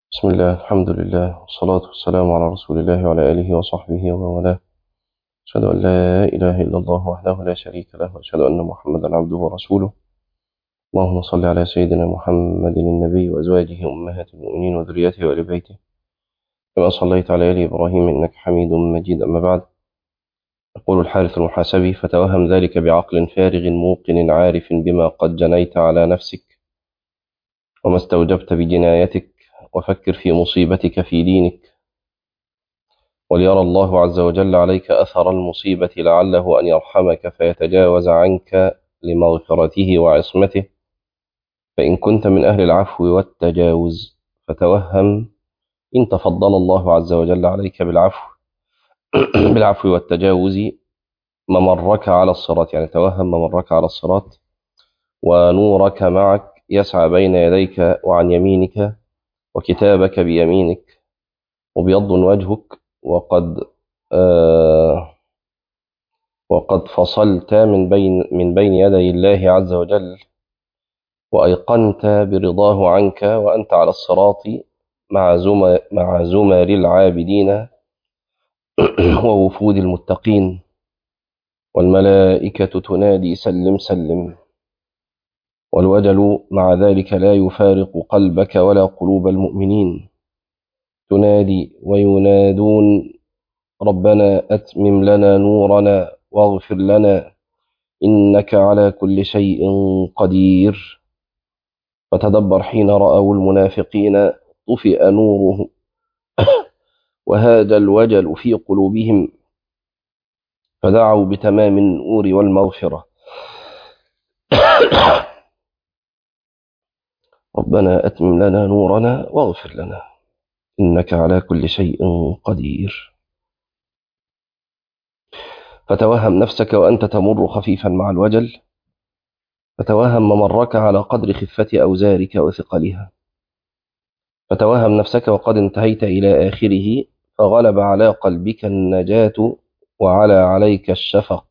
بسم الله، الحمد لله، والصلاة والسلام على رسول الله وعلى آله وصحبه ومن والاه. أشهد أن لا إله إلا الله وحده لا شريك له، وأشهد أن محمدا عبده ورسوله. اللهم صل على سيدنا محمد النبي وأزواجه أمهات المؤمنين وذريته وآل بيته كما صليت على آل إبراهيم إنك حميد مجيد. أما بعد، يقول الحارث المحاسبي: فتوهم ذلك بعقل فارغ موقن عارف بما قد جنيت على نفسك وما استوجبت بجنايتك، وفكر في مصيبتك في دينك، وليرى الله عز وجل عليك أثر المصيبة لعله أن يرحمك فيتجاوز عنك لمغفرته وعصمته، فإن كنت من أهل العفو والتجاوز فتوهم إن تفضل الله عز وجل عليك بالعفو بالعفو والتجاوز ممرك على الصراط، يعني توهم ممرك على الصراط ونورك معك يسعى بين يديك وعن يمينك، وكتابك بيمينك، مبيض وجهك، وقد فصلت من بين يدي الله عز وجل، وأيقنت برضاه عنك، وأنت على الصراط مع زمر العابدين ووفود المتقين، والملائكة تنادي سلم سلم، والوجل مع ذلك لا يفارق قلبك ولا قلوب المؤمنين، تنادي وينادون: ربنا أتمم لنا نورنا واغفر لنا إنك على كل شيء قدير. فتدبر حين رأوا المنافقين طفئ نوره وهاج الوجل في قلوبهم، فدعوا بتمام النور والمغفرة: ربنا أتمم لنا نورنا واغفر لنا إنك على كل شيء قدير. فتوهم نفسك وأنت تمر خفيفا مع الوجل، فتوهم ممرك على قدر خفة أوزارك وثقلها، فتوهم نفسك وقد انتهيت إلى آخره، فغلب على قلبك النجاة وعلى عليك الشفق،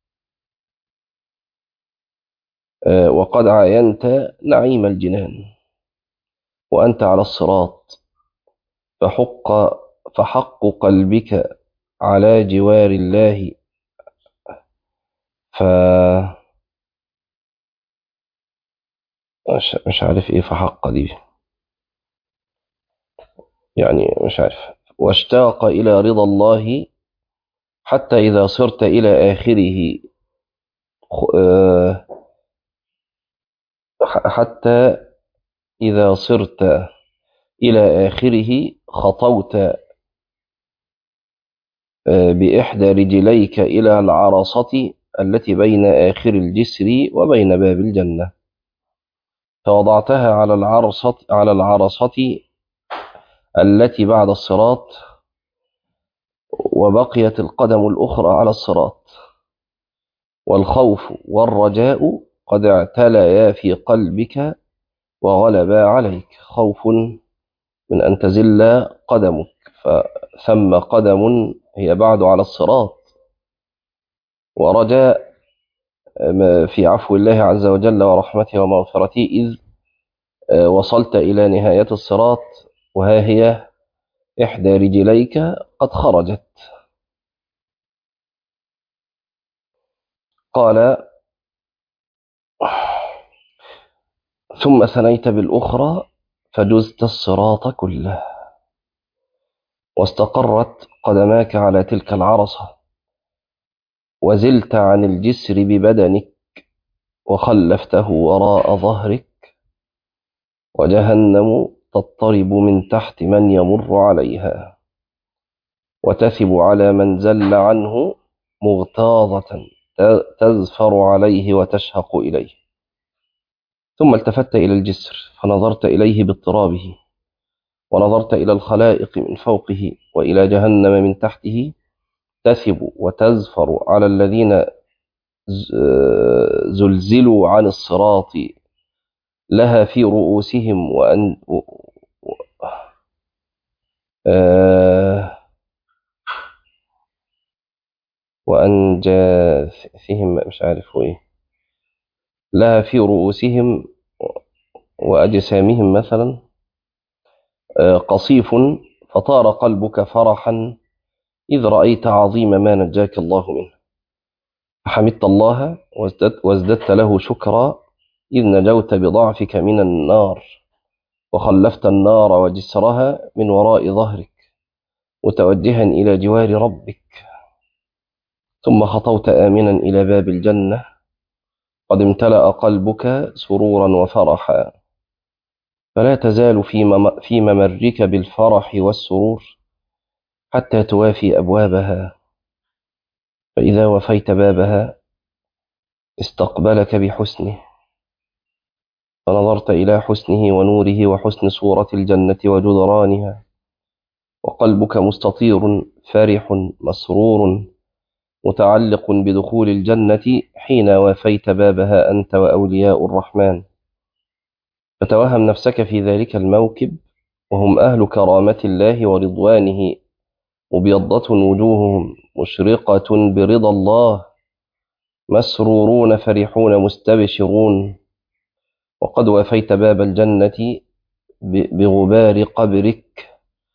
وقد عاينت نعيم الجنان وأنت على الصراط، فحق فحق قلبك على جوار الله. ف مش عارف ايه فحق دي، يعني مش عارف. واشتاق إلى رضا الله حتى إذا صرت إلى آخره، آه، حتى إذا صرت إلى آخره خطوت بإحدى رجليك إلى العرصة التي بين آخر الجسر وبين باب الجنة، فوضعتها على العرصة التي بعد الصراط، وبقيت القدم الأخرى على الصراط، والخوف والرجاء قد اعتليا في قلبك وغلبا عليك. خوف من أن تزل قدمك، فثم قدم هي بعد على الصراط، ورجاء في عفو الله عز وجل ورحمته ومغفرته، إذ وصلت إلى نهاية الصراط وها هي إحدى رجليك قد خرجت. قال: ثم ثنيت بالأخرى فجزت الصراط كله، واستقرت قدماك على تلك العرصة، وزلت عن الجسر ببدنك وخلفته وراء ظهرك، وجهنم تضطرب من تحت من يمر عليها، وتثب على من زل عنه مغتاظة تزفر عليه وتشهق إليه. ثم التفت إلى الجسر فنظرت إليه باضطرابه، ونظرت إلى الخلائق من فوقه وإلى جهنم من تحته، تثب وتزفر على الذين زلزلوا عن الصراط، لها في رؤوسهم آه، وأنجاثهم، مش عارف إيه، لها في رؤوسهم وأجسامهم مثلا، قصيف فطار قلبك فرحا إذ رأيت عظيم ما نجاك الله منه، فحمدت الله وازددت له شكرا إذ نجوت بضعفك من النار، وخلفت النار وجسرها من وراء ظهرك متوجها إلى جوار ربك، ثم خطوت آمنا إلى باب الجنة قد امتلأ قلبك سرورا وفرحا، فلا تزال في ممرك بالفرح والسرور حتى توافي أبوابها، فإذا وفيت بابها استقبلك بحسنه، فنظرت إلى حسنه ونوره وحسن صورة الجنة وجدرانها، وقلبك مستطير فرح مسرور متعلق بدخول الجنة حين وافيت بابها أنت وأولياء الرحمن، فتوهم نفسك في ذلك الموكب وهم أهل كرامة الله ورضوانه، مبيضة وجوههم مشرقة برضا الله، مسرورون فرحون مستبشرون، وقد وافيت باب الجنة بغبار قبرك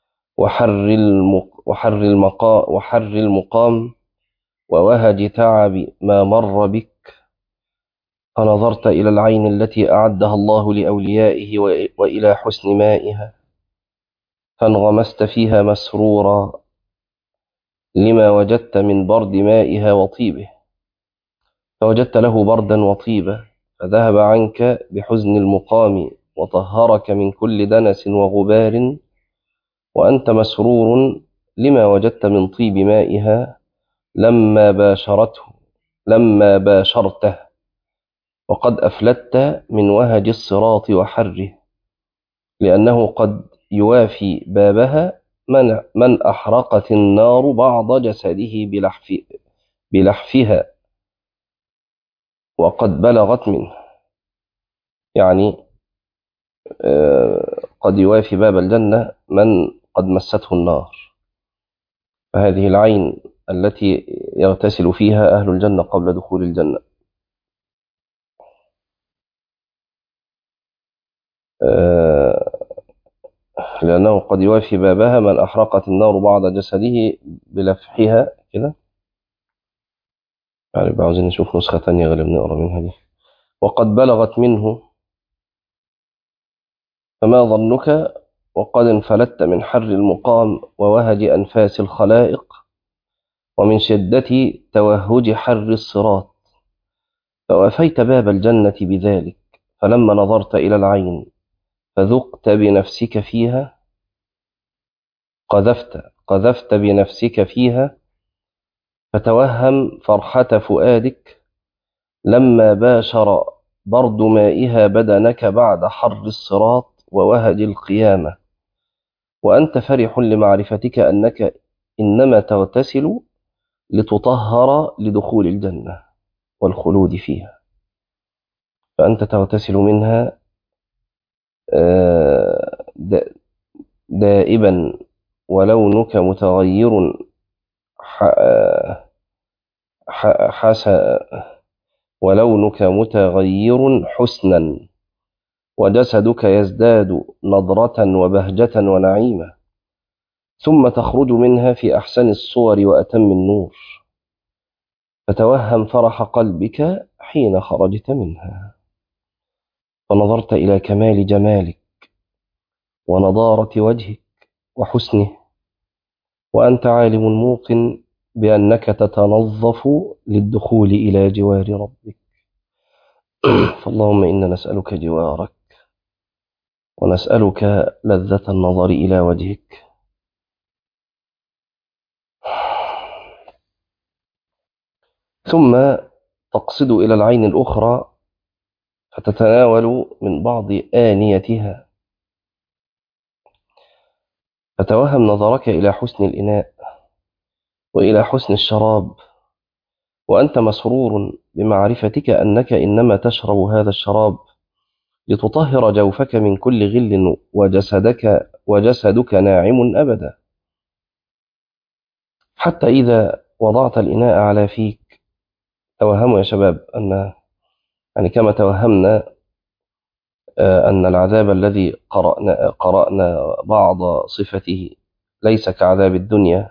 وحر المقام ووهج تعب ما مر بك، فنظرت إلى العين التي أعدها الله لأوليائه وإلى حسن مائها، فانغمست فيها مسرورا لما وجدت من برد مائها وطيبه، فوجدت له بردا وطيبا فذهب عنك بحزن المقام وطهرك من كل دنس وغبار، وأنت مسرور لما وجدت من طيب مائها لما باشرته، وقد أفلت من وهج الصراط وحره، لأنه قد يوافي بابها من أحرقت النار بعض جسده بلحفها وقد بلغت منه، يعني قد يوافي باب الجنة من قد مسته النار، فهذه العين التي يغتسل فيها أهل الجنة قبل دخول الجنة، لأنه قد يوافي بابها من أحرقت النار بعض جسده بلفحها كده، يعني عاوزين نشوف نسخة تانية غير بنقرا منها دي، وقد بلغت منه، فما ظنك وقد انفلت من حر المقام ووهج أنفاس الخلائق ومن شدة توهج حر الصراط، فوافيت باب الجنة بذلك، فلما نظرت إلى العين فذقت بنفسك فيها قذفت بنفسك فيها، فتوهم فرحة فؤادك لما باشر برد مائها بدنك بعد حر الصراط ووهج القيامة، وأنت فرح لمعرفتك أنك إنما تغتسل لتطهر لدخول الجنة والخلود فيها، فأنت تغتسل منها دائبا ولونك متغير ولونك متغير حسنا، وجسدك يزداد نضرة وبهجة ونعيمة، ثم تخرج منها في أحسن الصور وأتم النور، فتوهم فرح قلبك حين خرجت منها، فنظرت إلى كمال جمالك ونضارة وجهك وحسنه، وأنت عالم موقن بأنك تتنظف للدخول إلى جوار ربك، فاللهم إنا نسألك جوارك ونسألك لذة النظر إلى وجهك. ثم تقصد إلى العين الأخرى فتتناول من بعض آنيتها، فتوهم نظرك إلى حسن الإناء وإلى حسن الشراب، وأنت مسرور بمعرفتك أنك إنما تشرب هذا الشراب لتطهر جوفك من كل غل وجسدك ناعم أبدا، حتى إذا وضعت الإناء على فيك، توهموا يا شباب أن يعني كما توهمنا أن العذاب الذي قرأنا بعض صفته ليس كعذاب الدنيا،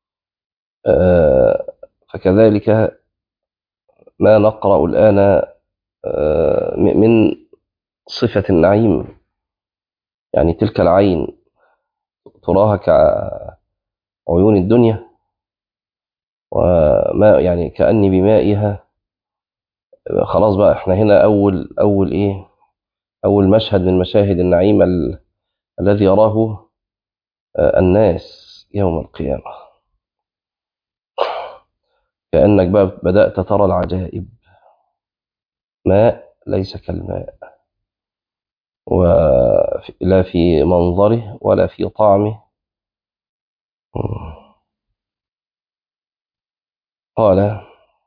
فكذلك ما نقرأ الآن من صفة النعيم، يعني تلك العين تراها كعيون الدنيا، وما يعني كأني بمائها. خلاص بقى احنا هنا أول مشهد من مشاهد النعيم الذي يراه الناس يوم القيامة. كأنك بقى بدأت ترى العجائب، ماء ليس كالماء، ولا في منظره ولا في طعمه. قال: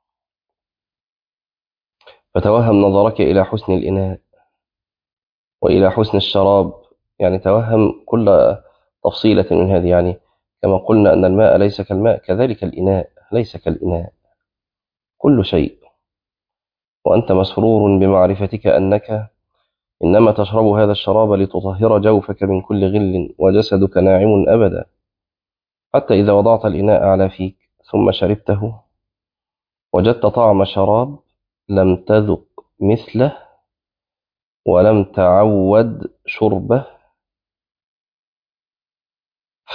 فتوهم نظرك إلى حسن الإناء وإلى حسن الشراب، يعني توهم كل تفصيلة من هذه. يعني كما قلنا أن الماء ليس كالماء، كذلك الإناء ليس كالإناء، كل شيء. وأنت مسرور بمعرفتك أنك إنما تشرب هذا الشراب لتطهر جوفك من كل غل، وجسدك ناعم أبدا، حتى إذا وضعت الإناء على فيك ثم شربته وجدت طعم شراب لم تذق مثله ولم تعود شربه، ف...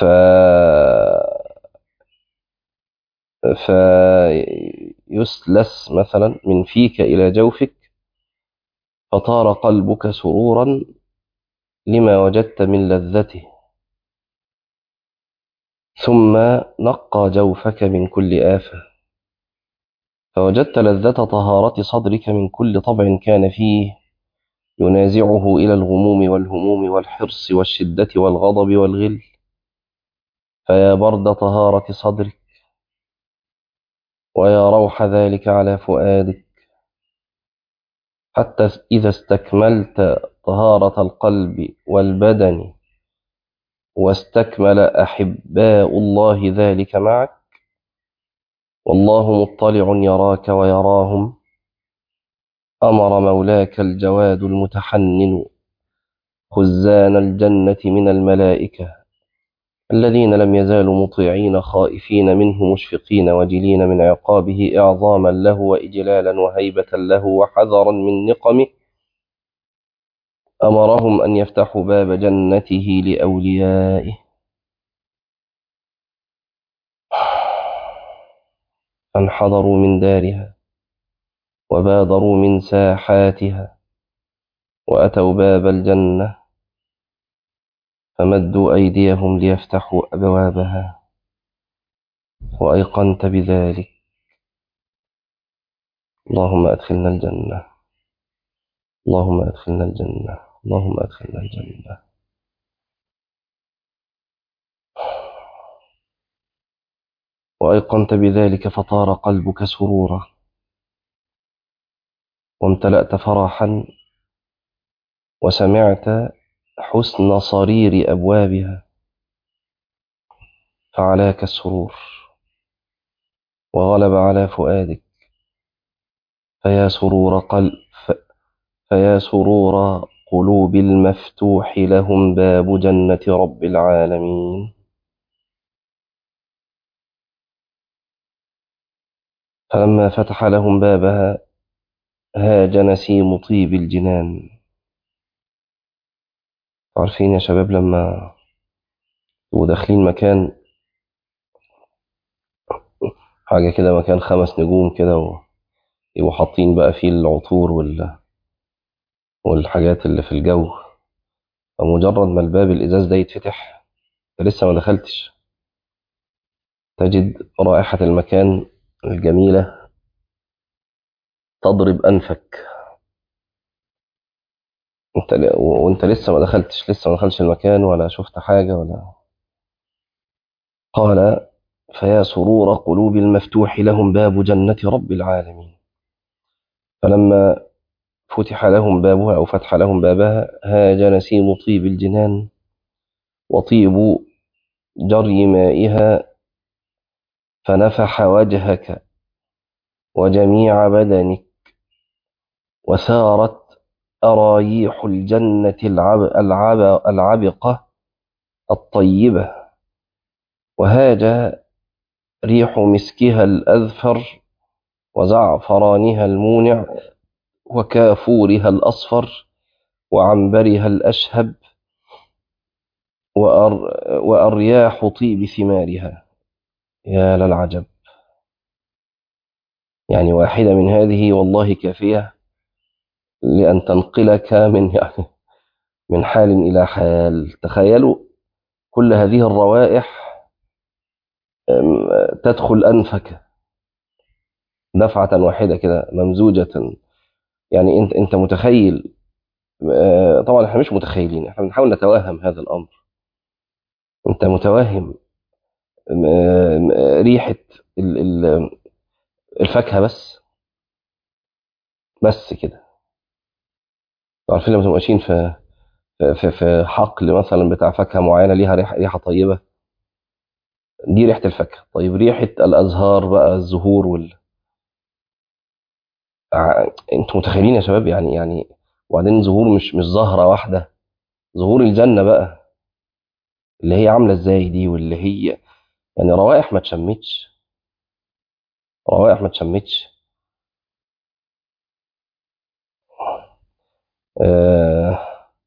فيسلس مثلا من فيك إلى جوفك، فطار قلبك سرورا لما وجدت من لذته، ثم نقى جوفك من كل آفة، فوجدت لذة طهارة صدرك من كل طبع كان فيه ينازعه إلى الغموم والهموم والحرص والشدة والغضب والغل. فيا برد طهارة صدرك، ويا روح ذلك على فؤادك، حتى إذا استكملت طهارة القلب والبدن واستكمل أحباء الله ذلك معك، والله مطلع يراك ويراهم، أمر مولاك الجواد المتحنن خزان الجنة من الملائكة الذين لم يزالوا مطيعين خائفين منه مشفقين وجلين من عقابه إعظاما له وإجلالا وهيبة له وحذرا من نقمه، أمرهم أن يفتحوا باب جنته لأوليائه، فانحضروا من دارها وبادروا من ساحاتها وأتوا باب الجنة، فمدوا أيديهم ليفتحوا أبوابها، وأيقنت بذلك. اللهم أدخلنا الجنة، اللهم أدخلنا الجنة، اللهم أدخلنا الجنة. وأيقنت بذلك فطار قلبك سرورا، وامتلأت فرحا، وسمعت حسن صرير أبوابها، فعلاك السرور وغلب على فؤادك. فيا سرور فيا سرور قلوب المفتوح لهم باب جنة رب العالمين. فلما فتح لهم بابها هاج نسيم طيب الجنان. عارفين يا شباب لما وداخلين مكان حاجة كده، مكان 5 نجوم كده، ويبقوا حاطين بقى فيه العطور والحاجات اللي في الجو، فمجرد ما الباب الإزاز ده يتفتح، أنت لسه ما دخلتش، تجد رائحة المكان الجميلة تضرب أنفك. وانت لسه ما دخلتش المكان ولا شفت حاجة ولا. قال: فيا سرور قلوب المفتوح لهم باب جنة رب العالمين. فلما فتح لهم بابها أو فتح لهم بابها هاج نسيم طيب الجنان وطيب جري مائها، فنفح وجهك وجميع بدنك، وسارت أرايح الجنة العبقة الطيبة، وهاج ريح مسكها الأذفر، وزعفرانها المونع، وكافورها الأصفر، وعنبرها الأشهب، وأرياح طيب ثمارها. يا للعجب! يعني واحدة من هذه والله كافية لأن تنقلك من حال إلى حال. تخيلوا كل هذه الروائح تدخل أنفك دفعة واحدة كده ممزوجة. يعني أنت متخيل؟ طبعا احنا مش متخيلين، احنا بنحاول نتوهم هذا الأمر. أنت متوهم ريحة الفاكهة بس كده. عارفين لما تبقوا ماشيين في حقل مثلا بتاع فاكهة معينة ليها ريحة طيبة، دي ريحة الفاكهة. طيب ريحة الأزهار بقى، الزهور انتوا متخيلين يا شباب؟ يعني وبعدين زهور مش زهرة واحدة، زهور الجنة بقى اللي هي عاملة ازاي دي، واللي هي يعني روائح ما تشمتش، روائح ما تشمتش. آه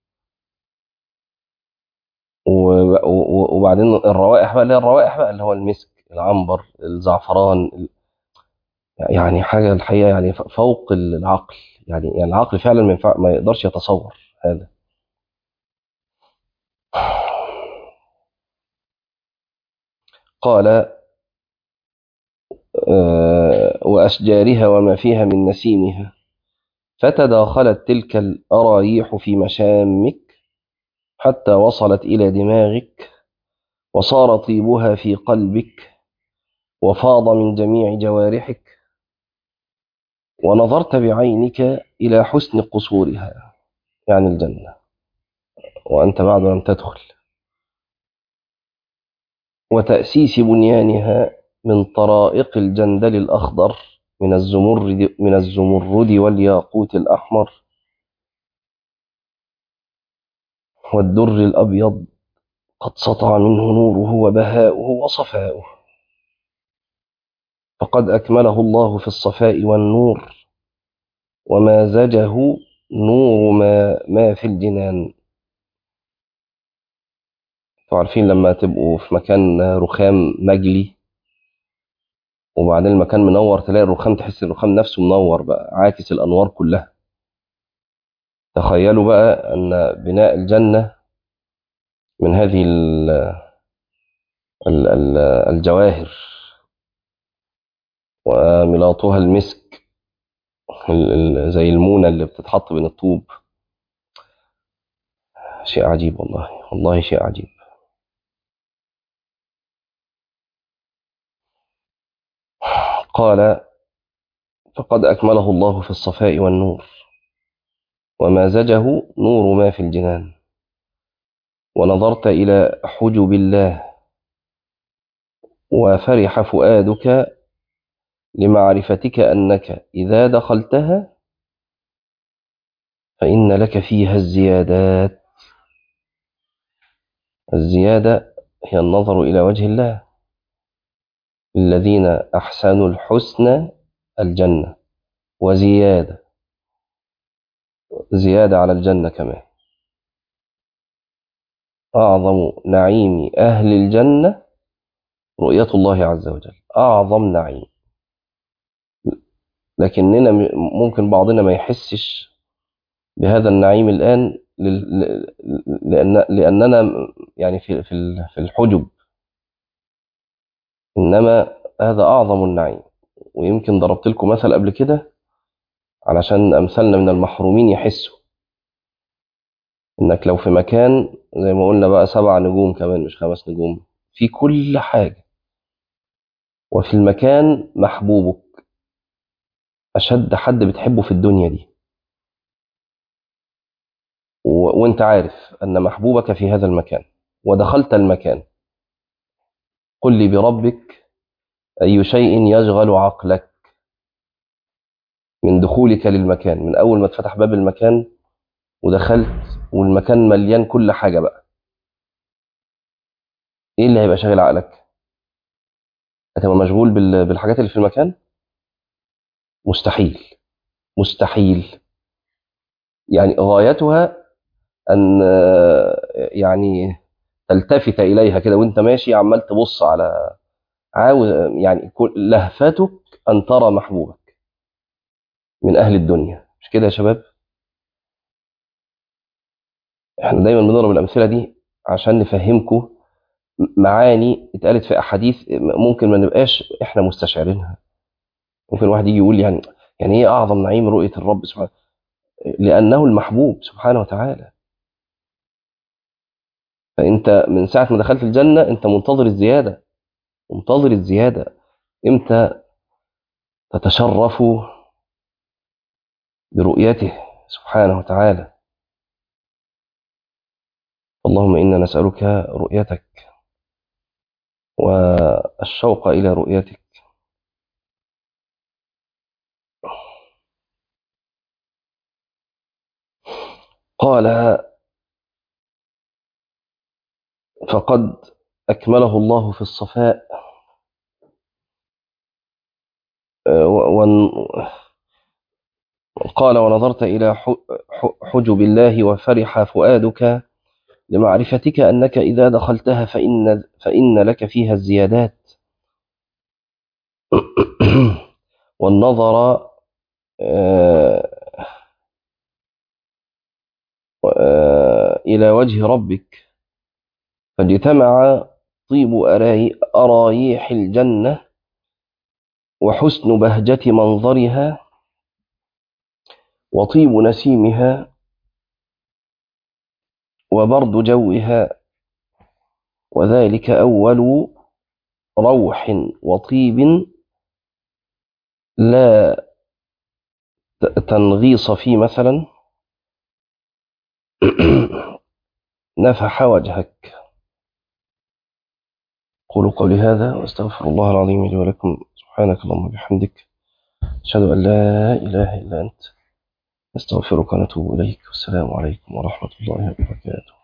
وبعدين الروائح بقى اللي هي الروائح بقى اللي هو المسك، العنبر، الزعفران، يعني حاجة الحقيقة يعني فوق العقل. يعني العقل فعلا ما يقدرش يتصور هذا. قال وأشجارها وما فيها من نسيمها، فتداخلت تلك الأرايح في مشامك حتى وصلت إلى دماغك، وصار طيبها في قلبك، وفاض من جميع جوارحك، ونظرت بعينك إلى حسن قصورها، يعني الجنة، وأنت بعد لم تدخل، وتأسيس بنيانها من طرائق الجندل الأخضر، من الزمرد والياقوت الأحمر، والدر الأبيض، قد سطع منه نوره وبهاؤه وصفاؤه. فقد أكمله الله في الصفاء والنور، ومازجه نور ما في الجنان. عارفين لما تبقوا في مكان رخام مجلي وبعدين المكان منور، تلاقي الرخام تحس الرخام نفسه منور بقى، عاكس الأنوار كلها. تخيلوا بقى أن بناء الجنة من هذه الجواهر، وملاطها المسك، زي المونة اللي بتتحط بين الطوب. شيء عجيب والله، والله شيء عجيب. قال فقد أكمله الله في الصفاء والنور، ومازجه نور ما في الجنان، ونظرت إلى حجب الله، وفرح فؤادك لمعرفتك أنك إذا دخلتها فإن لك فيها الزيادات. الزيادة هي النظر إلى وجه الله. الذين أحسنوا الحسنى الجنة وزيادة، زيادة على الجنة كمان. أعظم نعيم أهل الجنة رؤية الله عز وجل، أعظم نعيم. لكننا ممكن بعضنا ما يحسش بهذا النعيم الآن، لأننا يعني في الحجب. إنما هذا أعظم النعيم. ويمكن ضربت لكم مثل قبل كده علشان أمثالنا من المحرومين يحسوا إنك لو في مكان زي ما قلنا بقى 7 نجوم كمان مش 5 نجوم في كل حاجة، وفي المكان محبوبك، أشد حد بتحبه في الدنيا دي، وانت عارف أن محبوبك في هذا المكان، ودخلت المكان، قل لي بربك أي شيء يشغل عقلك من دخولك للمكان، من أول ما تفتح باب المكان ودخلت والمكان مليان كل حاجة بقى، ايه اللي هيبقى شاغل عقلك؟ هتبقى مشغول بالحاجات اللي في المكان؟ مستحيل. مستحيل. يعني غايتها ان يعني تلتفت اليها كده وانت ماشي عمال تبص على، عاوز يعني لهفتك ان ترى محبوبك من اهل الدنيا، مش كده يا شباب؟ احنا دايما بنضرب الامثله دي عشان نفهمكم معاني اتقالت في احاديث ممكن ما نبقاش احنا مستشعرينها. ممكن واحد يجي يقول يعني ايه اعظم نعيم رؤيه الرب سبحانه؟ لانه المحبوب سبحانه وتعالى. فانت من ساعه ما دخلت الجنه انت منتظر الزياده، منتظر الزياده. امتى تتشرف برؤيته سبحانه وتعالى؟ اللهم انا نسالك رؤيتك والشوق الى رؤيتك. قال فقد اكمله الله في الصفاء قال ونظرت إلى حجب الله وفرح فؤادك لمعرفتك أنك إذا دخلتها فإن لك فيها الزيادات. والنظر إلى وجه ربك فاجتمع طيب أرايح الجنة وحسن بهجة منظرها وطيب نسيمها وبرد جوها، وذلك أول روح وطيب لا تنغيص فيه مثلا نفح وجهك. قولوا قولي هذا واستغفر الله العظيم لي ولكم. سبحانك اللهم وبحمدك أشهد أن لا إله إلا أنت، نستغفرك ونتوب إليك. والسلام عليكم ورحمة الله وبركاته.